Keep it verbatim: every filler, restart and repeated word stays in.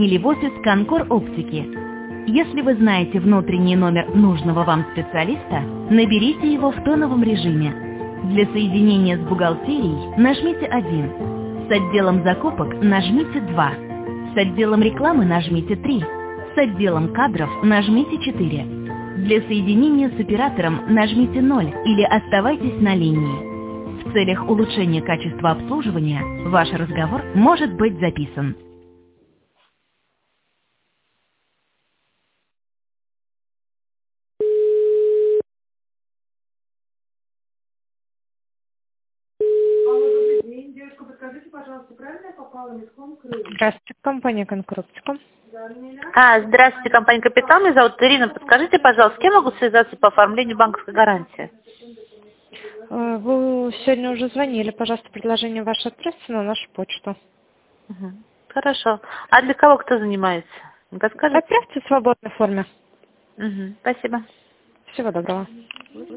или в офис Конкор Оптики. Если вы знаете внутренний номер нужного вам специалиста, наберите его в тоновом режиме. Для соединения с бухгалтерией нажмите один. С отделом закупок нажмите два. С отделом рекламы нажмите три. С отделом кадров нажмите четыре. Для соединения с оператором нажмите ноль или оставайтесь на линии. В целях улучшения качества обслуживания ваш разговор может быть записан. Девушка, подскажите, пожалуйста, правильно я попала в Миском Крым? Здравствуйте, компания «Конкурс.ком». А, здравствуйте, компания «Капитал». Меня зовут Ирина. Подскажите, пожалуйста, с кем могу связаться по оформлению банковской гарантии? Э, Вы сегодня уже звонили. Пожалуйста, предложение ваше отправьте на нашу почту. Угу. Хорошо. А для кого кто занимается? Не подскажете? Отправьте в свободной форме. Угу. Спасибо. Всего доброго.